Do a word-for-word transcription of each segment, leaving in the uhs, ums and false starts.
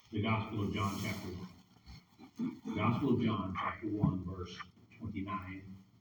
the Gospel of John, chapter one. The Gospel of John, chapter one, verse twenty-nine.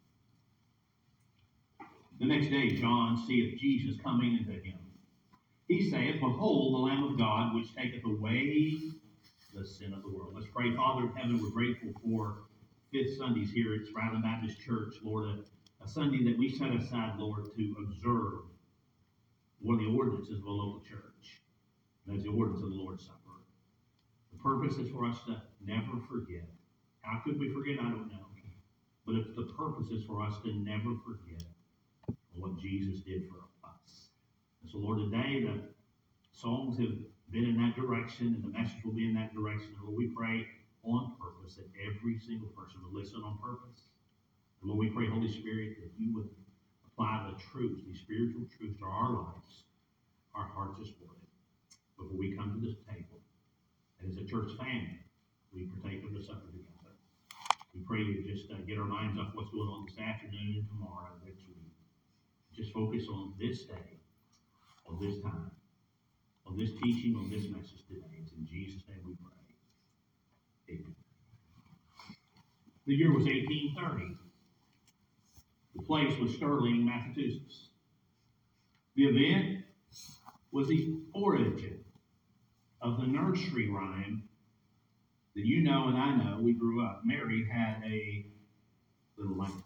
The next day John seeth Jesus coming unto him. He saith, Behold, the Lamb of God, which taketh away the sin of the world. Let's pray. Father in heaven, we're grateful for fifth Sundays here at Sprouting Baptist Church, Lord, a, a Sunday that we set aside, Lord, to observe one of the ordinances of a local church. And that's the ordinance of the Lord's Supper. The purpose is for us to never forget. How could we forget? I don't know. But if the purpose is for us to never forget what Jesus did for us. And so, Lord, today the songs have been in that direction, and the message will be in that direction. Lord, we pray on purpose that every single person will listen on purpose. And Lord, we pray, Holy Spirit, that you would apply the truths, these spiritual truths to our lives, our hearts this morning, before we come to this table. And as a church family, we partake of the supper together. We pray to just uh, get our minds off what's going on this afternoon and tomorrow, that we just focus on this day, on this time, on this teaching, on this message today. It's in Jesus' name we pray. Amen. The year was eighteen thirty. The place was Sterling, Massachusetts. The event was the origin of the nursery rhyme that you know and I know. We grew up. Mary had a little lamb.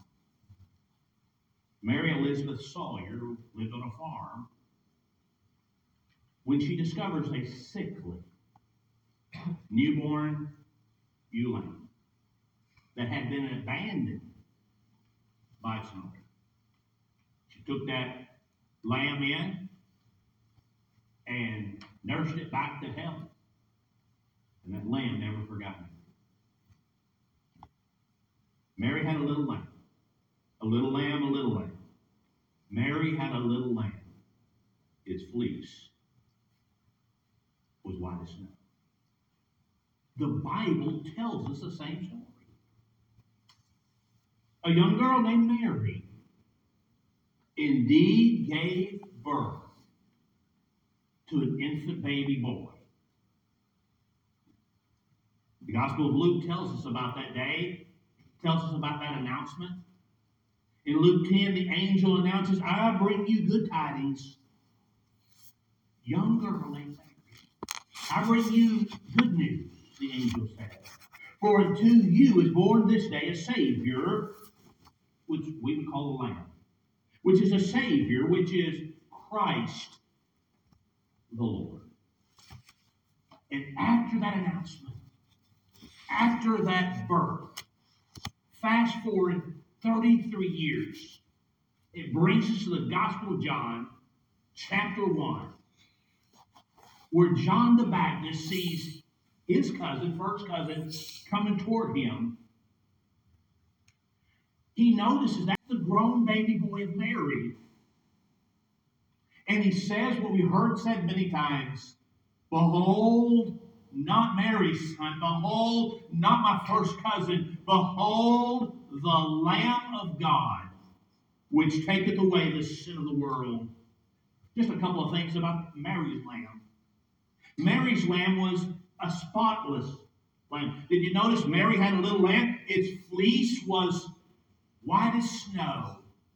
Mary Elizabeth Sawyer lived on a farm when she discovers a sickly, newborn ewe lamb that had been abandoned by its mother. She took that lamb in and nursed it back to health. And that lamb never forgot me. Mary had a little lamb. A little lamb, a little lamb. Mary had a little lamb. Its fleece was white as snow. The Bible tells us the same story. A young girl named Mary indeed gave birth to an infant baby boy. The Gospel of Luke tells us about that day, tells us about that announcement. In Luke ten, the angel announces, I bring you good tidings. Young girl named Mary. I bring you good news, the angel said. For unto you is born this day a Savior, which we would call the Lamb, which is a Savior, which is Christ the Lord. And after that announcement, after that birth, fast forward thirty-three years, it brings us to the Gospel of John, chapter one, where John the Baptist sees his cousin, first cousin, coming toward him. He notices that's the grown baby boy of Mary. And he says what we heard said many times, Behold, not Mary's son. Behold, not my first cousin. Behold, the Lamb of God, which taketh away the sin of the world. Just a couple of things about Mary's lamb. Mary's lamb was a spotless lamb. Did you notice Mary had a little lamb? Its fleece was white as snow.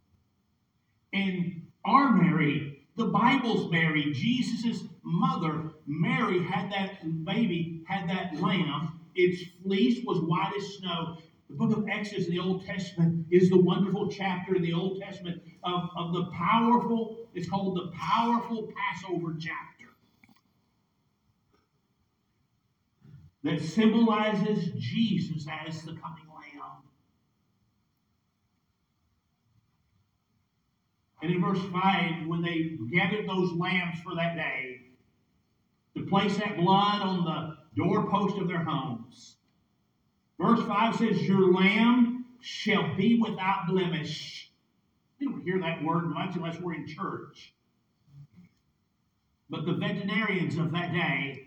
And our Mary, the Bible's Mary, Jesus' mother, Mary had that baby, had that lamb. Its fleece was white as snow. The book of Exodus in the Old Testament is the wonderful chapter in the Old Testament of, of the powerful, it's called the powerful Passover chapter, that symbolizes Jesus as the coming Lamb. And in verse five, when they gathered those lambs for that day, to place that blood on the doorpost of their homes, verse five says, Your lamb shall be without blemish. We don't hear that word much unless we're in church. But the veterinarians of that day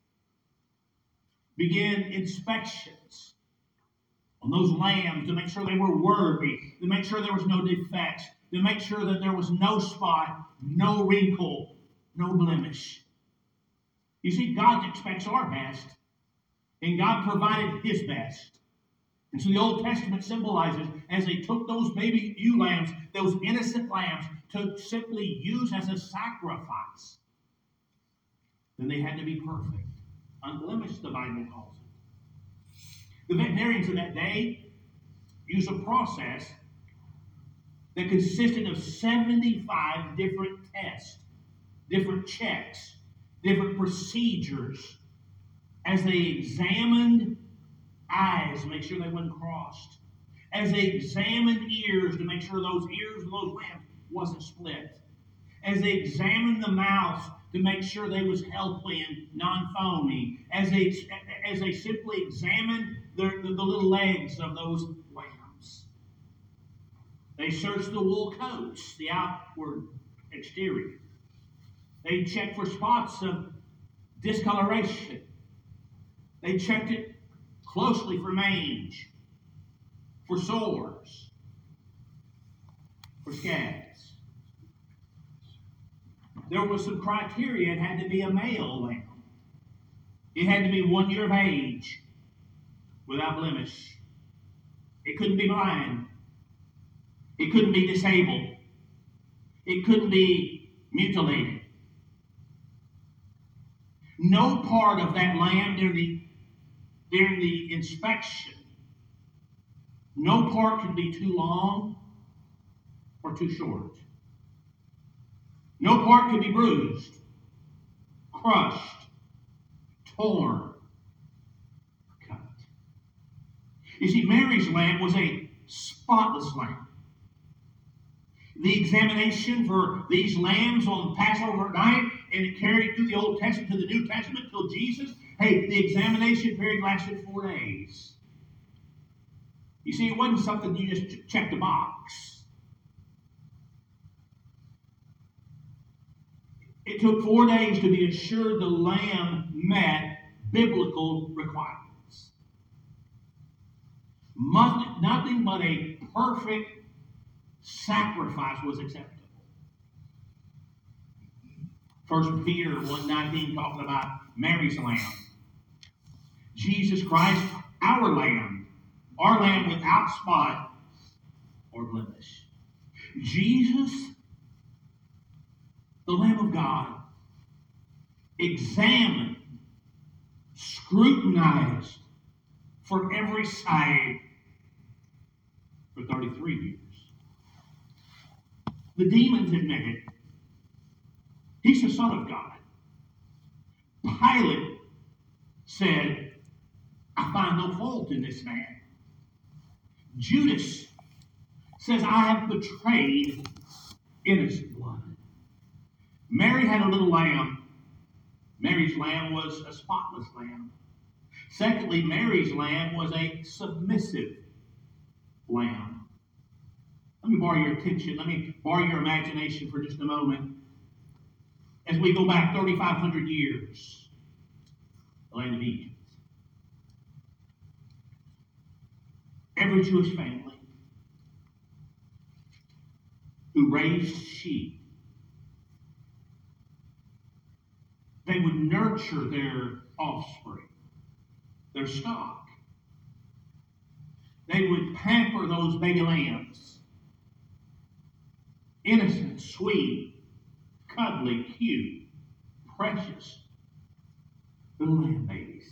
began inspections on those lambs to make sure they were worthy, to make sure there was no defects, to make sure that there was no spot, no wrinkle, no blemish. You see, God expects our best, and God provided His best. And so the Old Testament symbolizes, as they took those baby ewe lambs, those innocent lambs, to simply use as a sacrifice, then they had to be perfect. Unblemished, the Bible calls it. The veterinarians of that day used a process that consisted of seventy-five different tests, different checks, different procedures, as they examined eyes to make sure they weren't crossed, as they examined ears to make sure those ears of those lambs wasn't split, as they examined the mouth to make sure they was healthy and non-foamy, as they as they simply examined the, the, the little legs of those lambs. They searched the wool coats, the outward exterior. They checked for spots of discoloration. They checked it closely for mange, for sores, for scabs. There was some criteria. It had to be a male lamb. It had to be one year of age, without blemish. It couldn't be blind. It couldn't be disabled. It couldn't be mutilated. No part of that lamb during the, during the inspection, no part could be too long or too short. No part could be bruised, crushed, torn, cut. You see, Mary's lamb was a spotless lamb. The examination for these lambs on Passover night, and it carried through the Old Testament to the New Testament till Jesus. Hey, the examination period lasted four days. You see, it wasn't something you just checked a box. It took four days to be assured the lamb met biblical requirements. Nothing but a perfect sacrifice was acceptable. First Peter one nineteen talking about Mary's lamb. Jesus Christ, our lamb, our lamb without spot or blemish. Jesus, the Lamb of God, examined, scrutinized for every side for thirty-three years. The demons admitted He's the Son of God. Pilate said, I find no fault in this man. Judas says, I have betrayed innocent blood. Mary had a little lamb. Mary's lamb was a spotless lamb. Secondly, Mary's lamb was a submissive lamb. Let me borrow your attention. Let me borrow your imagination for just a moment. As we go back thirty-five hundred years, the land of Egypt. Every Jewish family who raised sheep, they would nurture their offspring, their stock. They would pamper those baby lambs. Innocent, sweet, cuddly, cute, precious little lamb babies.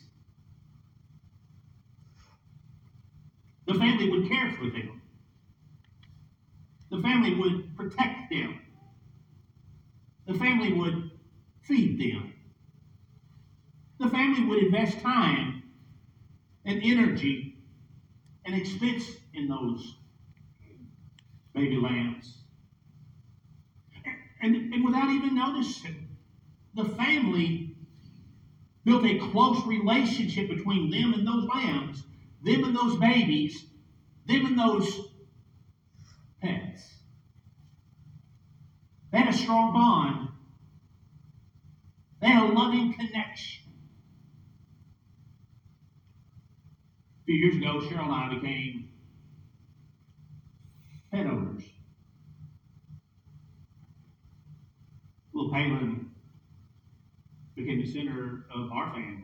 The family would care for them. The family would protect them. The family would feed them. The family would invest time and energy and expense in those baby lambs. And, and without even noticing, the family built a close relationship between them and those lambs, them and those babies, them and those pets. They had a strong bond. They had a loving connection. A few years ago, Cheryl and I became pet owners. Little Palin became the center of our family.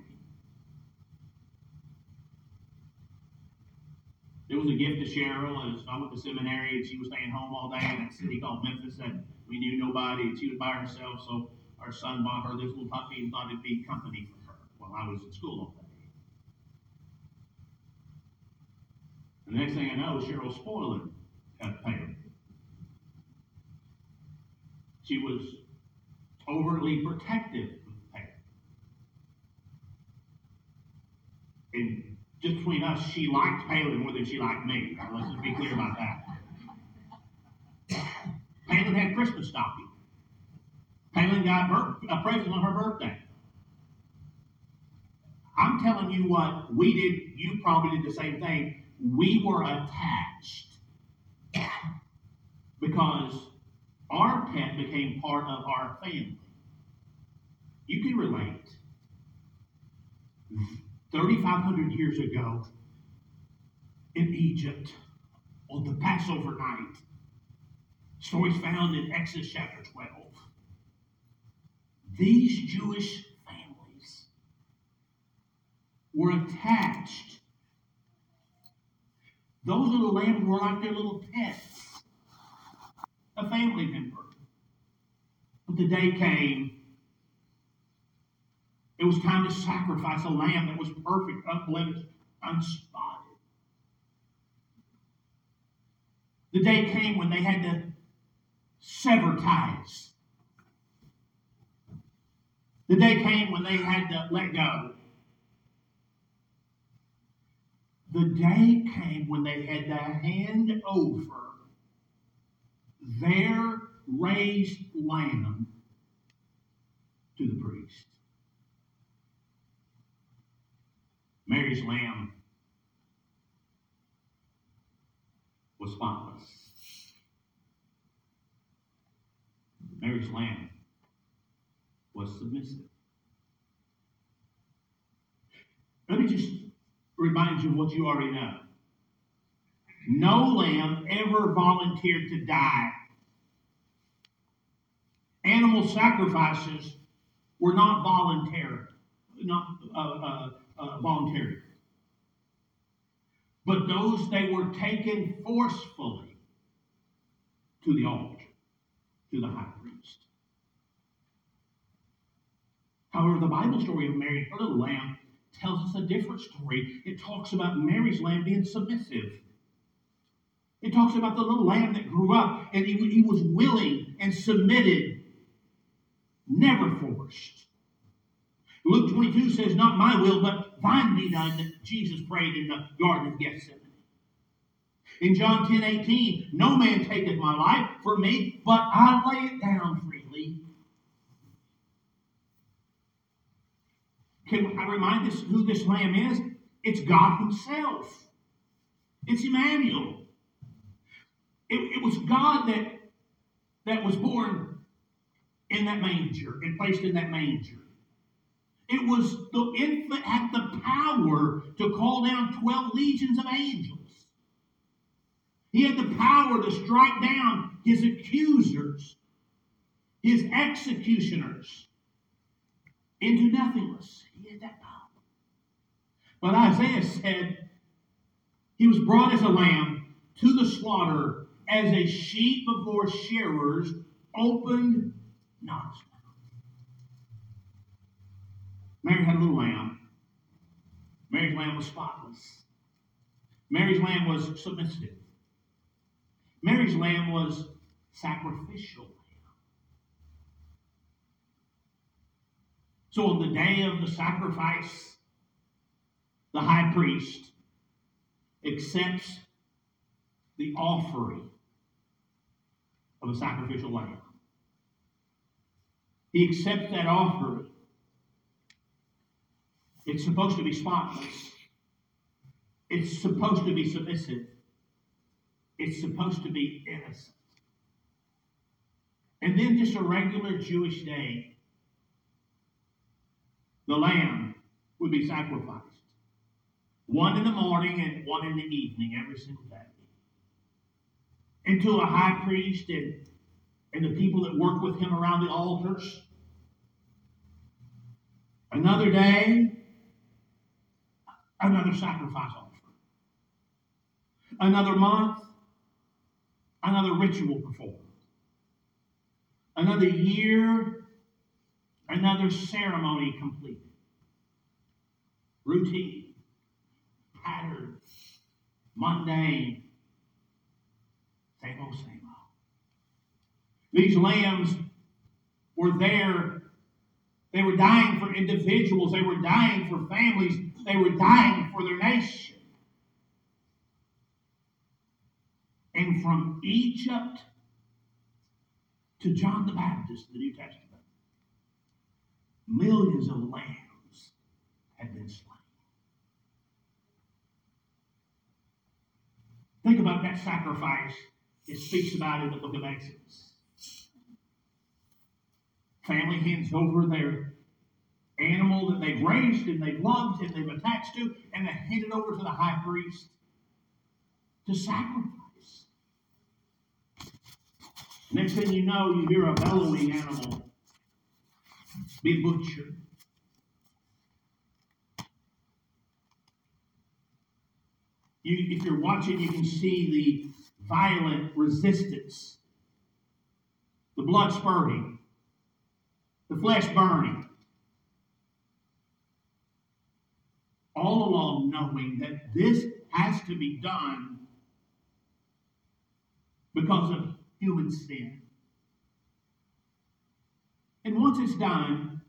It was a gift to Cheryl as I went to seminary and she was staying home all day in that city called Memphis and we knew nobody and she was by herself, so our son bought her this little puppy and thought it'd be company for her while I was in school all day. The next thing I know, Cheryl spoiler got paid. She was overtly protective of Palin. And just between us, she liked Palin more than she liked me. Now, let's just be clear about that. Palin had Christmas stocking. Palin got birth, a present on her birthday. I'm telling you what, we did, you probably did the same thing. We were attached because our pet became part of our family. You can relate. thirty-five hundred years ago in Egypt, on the Passover night, stories found in Exodus chapter twelve. These Jewish families were attached. Those little lambs were like their little pets, a family member. But the day came, it was time to sacrifice a lamb that was perfect, unblemished, unspotted. The day came when they had to sever ties. The day came when they had to let go. The day came when they had to hand over their raised lamb to the priest. Mary's lamb was spotless. Mary's lamb was submissive. Let me just remind you of what you already know. No lamb ever volunteered to die. Animal sacrifices were not voluntary, not uh, uh, uh, voluntary. But those, they were taken forcefully to the altar, to the high priest. However, the Bible story of Mary and her little lamb tells us a different story. It talks about Mary's lamb being submissive. It talks about the little lamb that grew up and he, he was willing and submitted, never forced. Luke twenty-two says, not my will, but thine be done, that Jesus prayed in the Garden of Gethsemane. In John ten eighteen, no man taketh my life for me, but I lay it down freely. Can I remind us who this lamb is? It's God himself. It's Emmanuel. It, it was God that, that was born in that manger and placed in that manger. It was the infant had the power to call down twelve legions of angels. He had the power to strike down his accusers, his executioners, into nothingness. He had that power. But Isaiah said he was brought as a lamb to the slaughter, as a sheep before shearers, opened not his mouth. Mary had a little lamb. Mary's lamb was spotless. Mary's lamb was submissive. Mary's lamb was sacrificial. So on the day of the sacrifice, the high priest accepts the offering of a sacrificial lamb. He accepts that offering. It's supposed to be spotless. It's supposed to be submissive. It's supposed to be innocent. And then just a regular Jewish day, the lamb would be sacrificed. One in the morning and one in the evening every single day. Until a high priest and, and the people that worked with him around the altars Another day, another sacrifice offering. Another month, another ritual performed. Another year, another ceremony completed. Routine, pattern, mundane, same old, same old. These lambs were there. They were dying for individuals. They were dying for families. They were dying for their nation. And from Egypt to John the Baptist, the New Testament, millions of lambs had been slain. Think about that sacrifice it speaks about in the book of Exodus. Family hands over their animal that they've raised and they've loved and they've attached to, and they hand it over to the high priest to sacrifice. Next thing you know, you hear a bellowing animal be butchered. You, if you're watching, you can see the violent resistance, the blood spurting, the flesh burning, all along knowing that this has to be done because of human sin. And once it's done,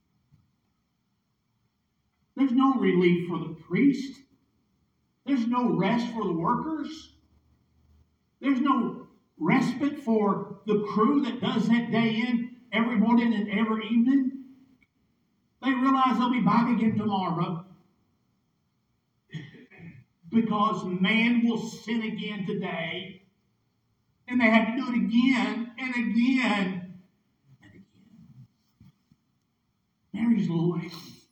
there's no relief for the priest. There's no rest for the workers. There's no respite for the crew that does that day in every morning and every evening. They realize they'll be back again tomorrow because man will sin again today, and they have to do it again and again and again. Mary's little lamb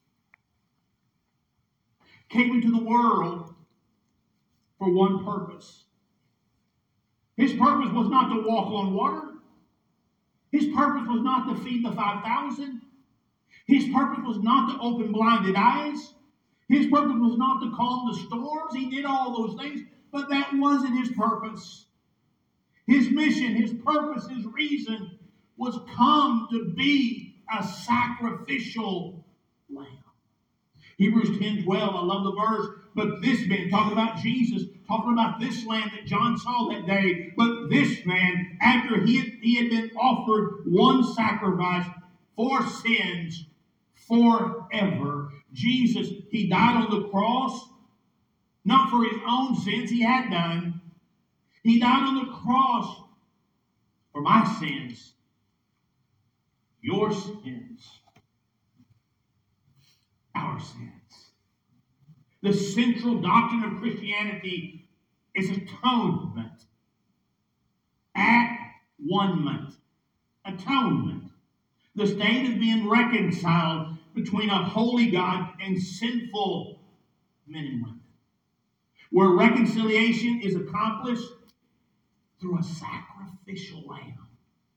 came into the world for one purpose. His purpose was not to walk on water. His purpose was not to feed the five thousand. His purpose was not to open blinded eyes. His purpose was not to calm the storms. He did all those things, but that wasn't his purpose. His mission, his purpose, his reason was come to be a sacrificial lamb. Hebrews ten twelve, I love the verse. But this man, talking about Jesus, talking about this lamb that John saw that day, but this man, after he had, he had been offered one sacrifice for sins forever, Jesus, he died on the cross, not for his own sins he had done. He died on the cross for my sins, your sins, our sins. The central doctrine of Christianity is atonement. At-one-ment. Atonement. The state of being reconciled between a holy God and sinful men and women. Where reconciliation is accomplished through a sacrificial lamb.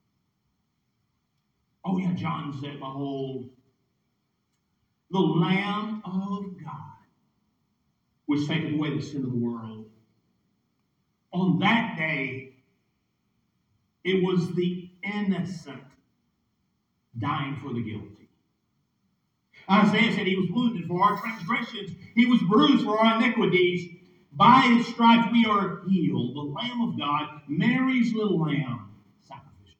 Oh yeah, John said, behold, the Lamb of God, which taketh away the sin of the world. On that day, it was the innocent dying for the guilty. Isaiah said he was wounded for our transgressions. He was bruised for our iniquities. By his stripes we are healed. The Lamb of God, Mary's little lamb, sacrificial.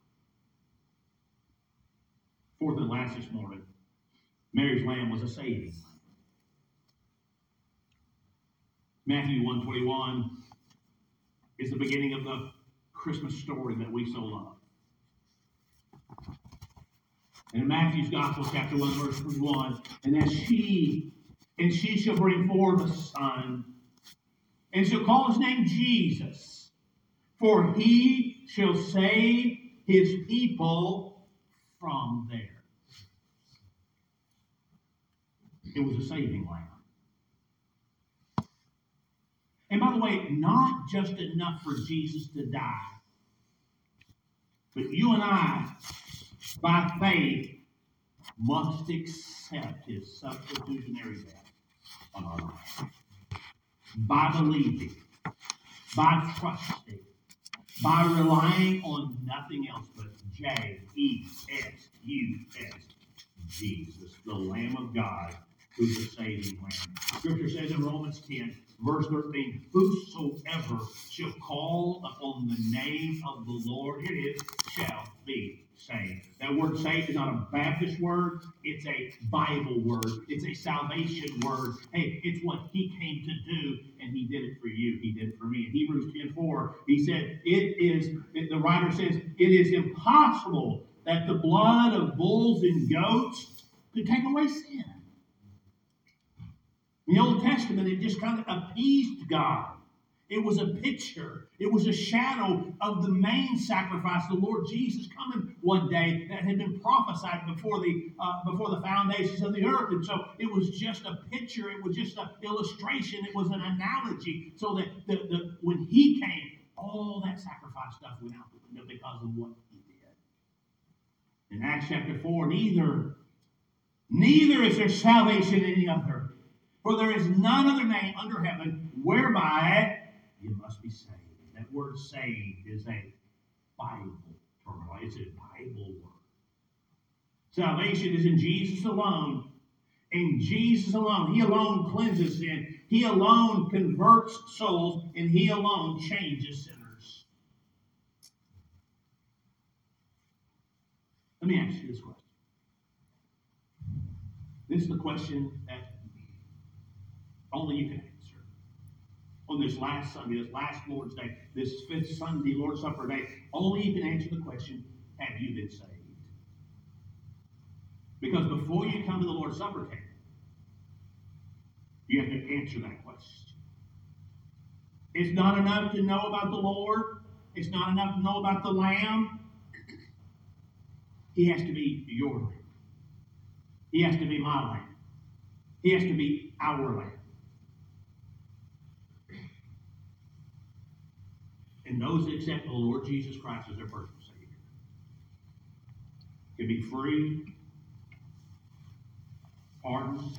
Fourth and last this morning, Mary's lamb was a saving lamb. Matthew one twenty-one is the beginning of the Christmas story that we so love. And in Matthew's Gospel, chapter one, verse twenty-one, and as she, and she shall bring forth a son, and shall call his name Jesus, for he shall save his people from their. It was a saving lamb. And by the way, not just enough for Jesus to die, but you and I, by faith, must accept his substitutionary death on our life. By believing, by trusting, by relying on nothing else but J E S U S, Jesus, the Lamb of God, who's the saving Lamb. Scripture says in Romans ten, verse thirteen, whosoever shall call upon the name of the Lord, here it is, shall be saved. That word saved is not a Baptist word, it's a Bible word. It's a salvation word. Hey, it's what he came to do, and he did it for you. He did it for me. In Hebrews ten four, he said, it is, the writer says, it is impossible that the blood of bulls and goats could take away sin. In the Old Testament, it just kind of appeased God. It was a picture. It was a shadow of the main sacrifice, the Lord Jesus coming one day, that had been prophesied before the uh, before the foundations of the earth. And so it was just a picture. It was just an illustration. It was an analogy. So that the, the, when he came, all that sacrifice stuff went out the window because of what he did. In Acts chapter four, neither, neither is there salvation in any other. For there is none other name under heaven whereby you must be saved. That word saved is a Bible term. It's a Bible word. Salvation is in Jesus alone. In Jesus alone. He alone cleanses sin. He alone converts souls. And he alone changes sinners. Let me ask you this question. This is the question that only you can answer. On this last Sunday, this last Lord's Day, this fifth Sunday, Lord's Supper Day, only you can answer the question, have you been saved? Because before you come to the Lord's Supper table, you have to answer that question. It's not enough to know about the Lord. It's not enough to know about the Lamb. He has to be your Lamb. He has to be my Lamb. He has to be our Lamb. And those that accept the Lord Jesus Christ as their personal Savior can be free, pardoned,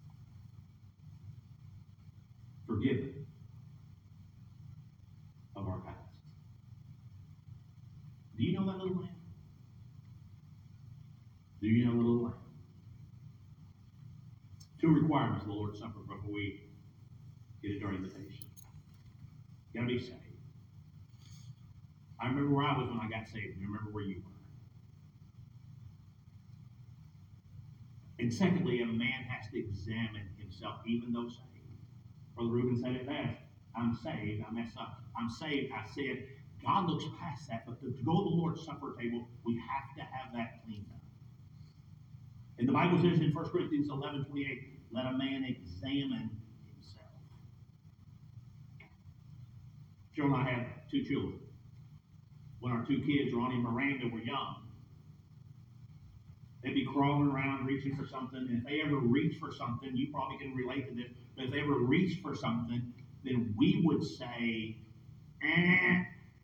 forgiven of our past. Do you know that little lamb? Do you know the little lamb? Two requirements of the Lord's Supper before we get it during invitation. You got to be saved. I remember where I was when I got saved. You remember where you were. And secondly, a man has to examine himself, even though saved. Brother Reuben said it best. I'm saved. I messed up. I'm saved. I said, God looks past that. But to, to go to the Lord's Supper table, we have to have that cleaned up. And the Bible says in First Corinthians eleven twenty-eight, let a man examine himself. Joe and I have two children. When our two kids, Ronnie and Miranda, were young, they'd be crawling around reaching for something. And if they ever reach for something, you probably can relate to this, but if they ever reached for something, then we would say, eh.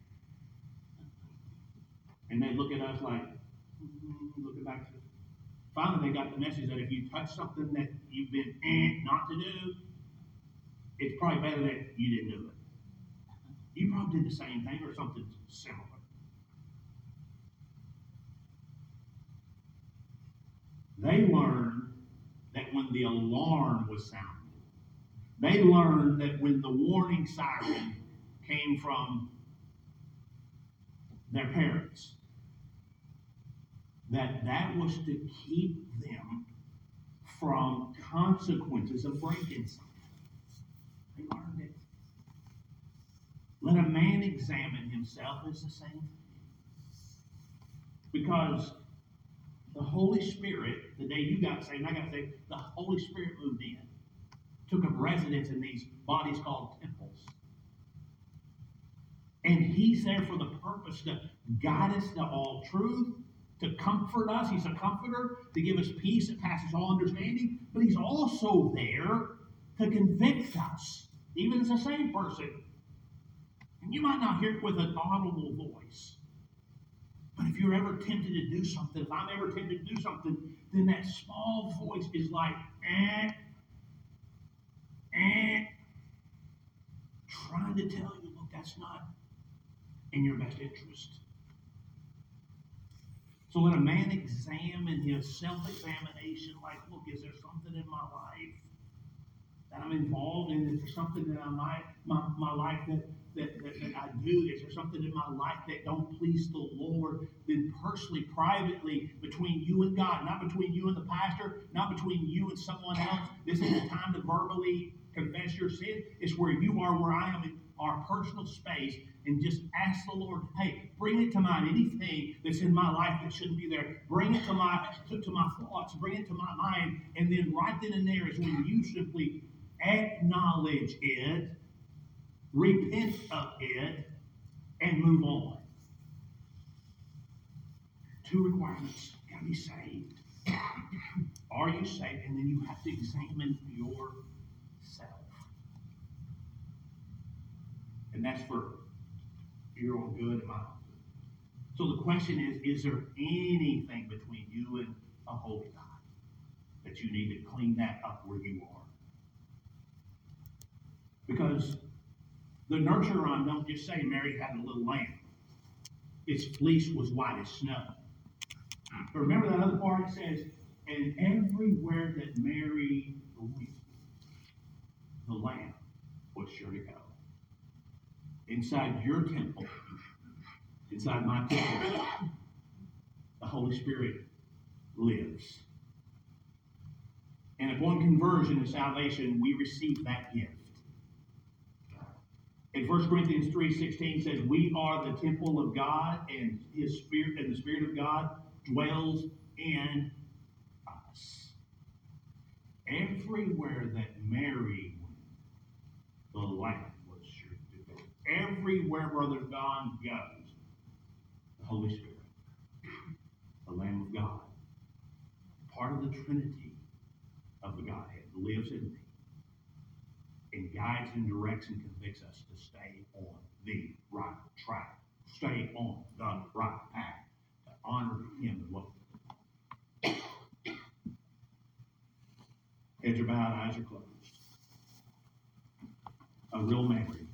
And they'd look at us like, mm-hmm, looking back. Finally, they got the message that if you touch something that you've been eh, not to do, it's probably better that you didn't do it. You probably did the same thing or something similar. They learned that when the alarm was sounded, they learned that when the warning siren came from their parents, that that was to keep them from consequences of breaking something. They learned it. Let a man examine himself is the same thing. Because the Holy Spirit, the day you got saved, and I got saved, the Holy Spirit moved in, took up residence in these bodies called temples. And he's there for the purpose to guide us to all truth, to comfort us. He's a comforter, to give us peace that passes all understanding. But he's also there to convict us, even as a saved person. And you might not hear it with an audible voice. But if you're ever tempted to do something, if I'm ever tempted to do something, then that small voice is like, eh, eh, trying to tell you, look, that's not in your best interest. So let a man examine his self-examination, like, look, is there something in my life that I'm involved in? Is there something that I might, my, my life that, that, that, that I do? Is there something in my life that don't please the Lord? Then personally, privately, between you and God, not between you and the pastor, not between you and someone else. This isn't the time to verbally confess your sin. It's where you are, where I am, in our personal space, and just ask the Lord, hey, bring it to mind, anything that's in my life that shouldn't be there. Bring it to my to, to my thoughts, bring it to my mind, and then right then and there is when you simply acknowledge it, repent of it, and move on. Two requirements. You gotta be saved. Are you saved? And then you have to examine yourself. And that's for your own good and my own good. So the question is, is there anything between you and a holy God that you need to clean that up where you are? Because the nursery rhyme don't just say Mary had a little lamb. Its fleece was white as snow. But remember that other part? It says, and everywhere that Mary went, the lamb was sure to go. Inside your temple, inside my temple, the Holy Spirit lives. And upon conversion and salvation, we receive that gift. In First Corinthians three sixteen says, we are the temple of God, and his spirit, and the Spirit of God dwells in us. Everywhere that Mary went, the Lamb was sure to go. Everywhere Brother Don goes, the Holy Spirit, the Lamb of God, part of the Trinity of the Godhead, lives in me and guides and directs and convicts us to stay on the right track, stay on the right path, to honor him and what. Heads are bowed, eyes are closed. A real Mary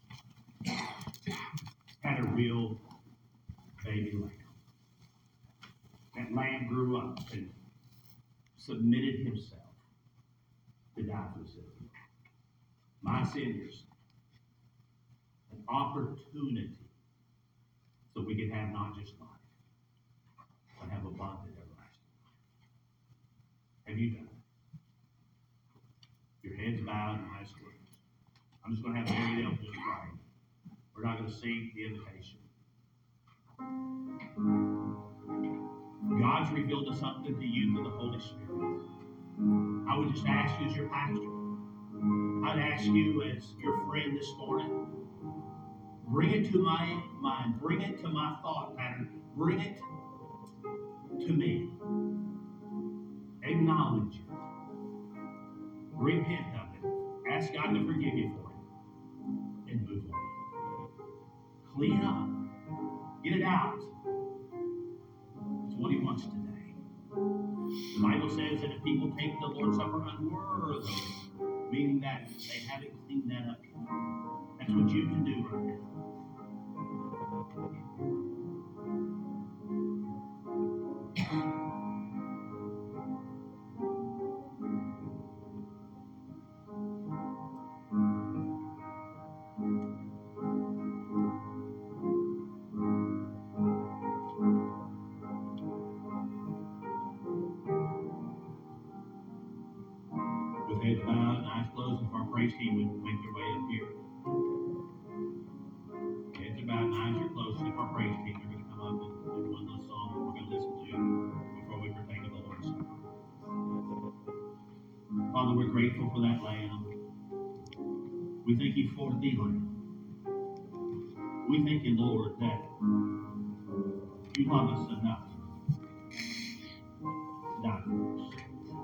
had a real baby lamb. That lamb grew up and submitted himself to die for the sin. My sinners, an opportunity so we can have not just life, but have abundant everlasting life. Have you done it? Your heads bowed and eyes closed. I'm just going to have Mary Dale just pray. We're not going to sing the invitation. God's revealed us something to you through the Holy Spirit. I would just ask you as your pastor, I'd ask you as your friend this morning, bring it to my mind, bring it to my thought pattern, bring it to me. Acknowledge it. Repent of it. Ask God to forgive you for it. And move on. Clean up. Get it out. It's what he wants today. The Bible says that if people take the Lord's Supper unworthily, meaning that they haven't cleaned that up, that's what you can do right now. With heads bowed and eyes closed, if our praise team would make their way up here. Heads are bowed and eyes are closed. If our praise team are going to come up and do one little song that we're going to listen to before we partake of the Lord's Supper. Father, we're grateful for that lamb. We thank you for the lamb. We thank you, Lord, that you love us enough to die for us.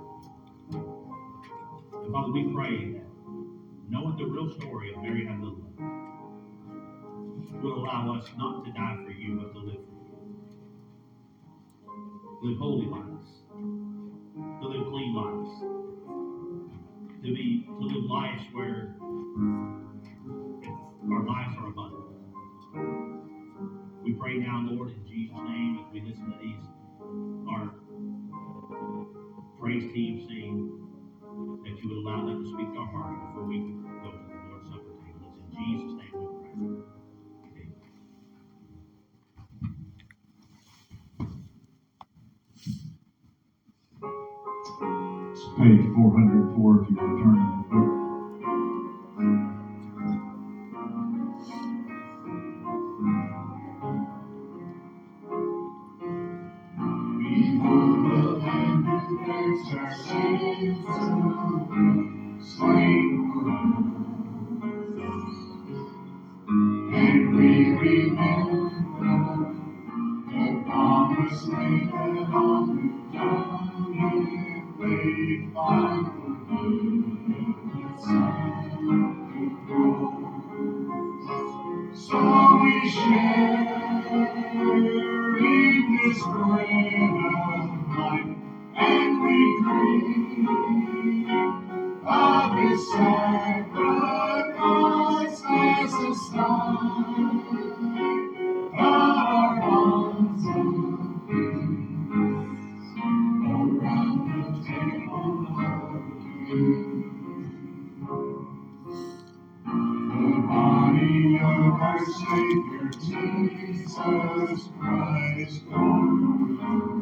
And Father, we pray that knowing the real story of Mary had a little lamb will allow us not to die for you, but to live for you. live holy lives, to live clean lives, to be to live lives where our lives are abundant. We pray now, Lord, in Jesus' name, as we listen to these our praise team sing, that you would allow them to speak to our hearts before we go to the Lord's Supper table. It's in Jesus' name we pray. Amen. It's page four hundred four if you want to turn in the book. Behold the Lamb who bears our sins away, slain for us. And we remember the promise made that on the Calvary laid by forgiveness and the cross. So we share in this bread of life, and we drink of His sacrifice as a sign of our bonds of peace around the table of peace. The body of our Savior Jesus Christ, Lord,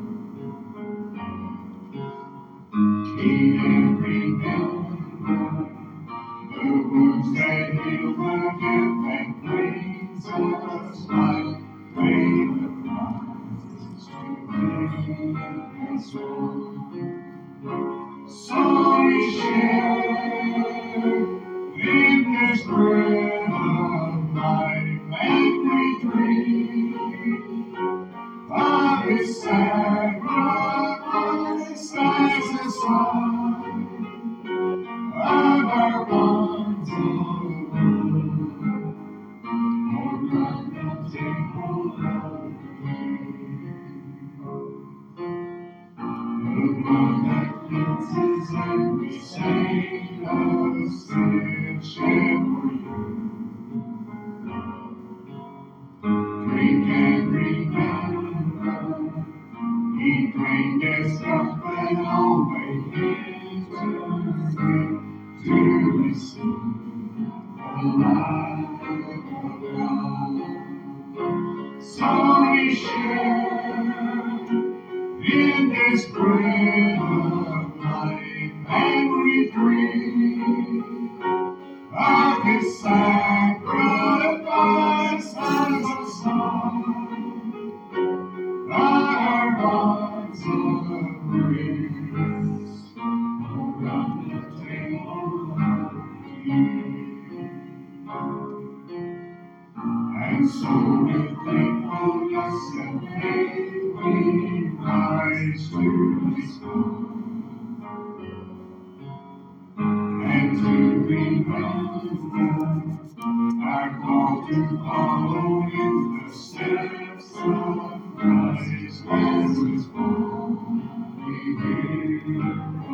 eat and remember the wounds that heal the death and brings us life. Pay the price to make us whole. So we share in this bread of life, and we drink of His sacrifice as a sign of our bonds of love around the table of the blood that cleanses every stain of sin shed for you. Drink and remember, He drank His cup and always entered to receive the life of God. So we share in this bread of life, and we drink of His sacrifice as a sign of our bonds of grace around the table of peace. And so with thankfulness and faith we rise to His throne, and to remember our call to follow in the steps of Christ as His born. We hear the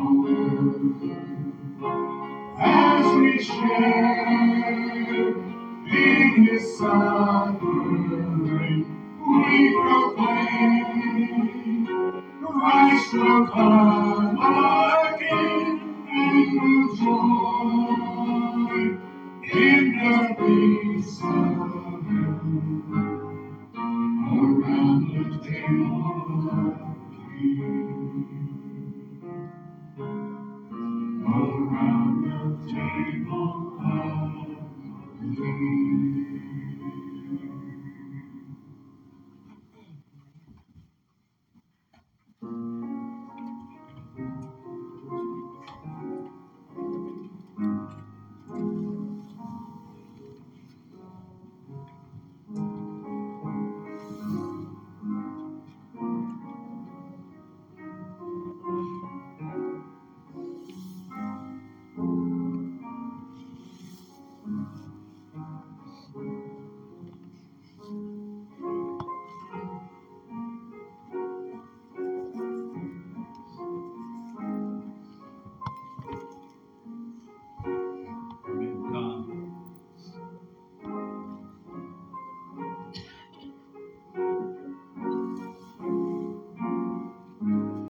word as we share in His suffering. We proclaim Christ will come again, and will join in the peace of heaven around the table of peace. Around the table